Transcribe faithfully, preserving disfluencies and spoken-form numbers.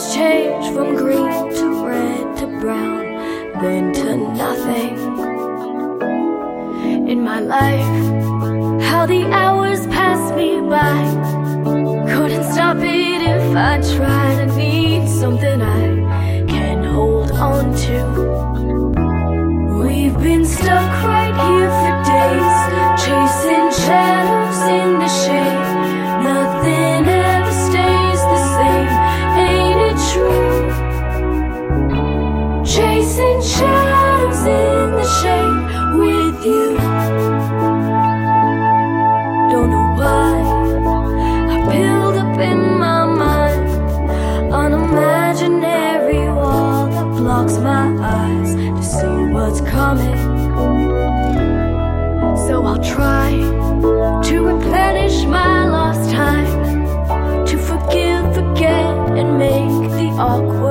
colors change from green to red to brown, then to nothing. In my life, how the hours pass me by, couldn't stop it if I tried. I need something I can hold on to. We've been stuck right here for days, chasing shadows in the shade. Nothing ever stays the same, ain't it true? Chasing shadows in the shade with you. Don't know why I build up in my mind an imaginary wall that blocks my eyes to see what's coming. So I'll try to replenish my lost time, to forgive, forget, and make the awkward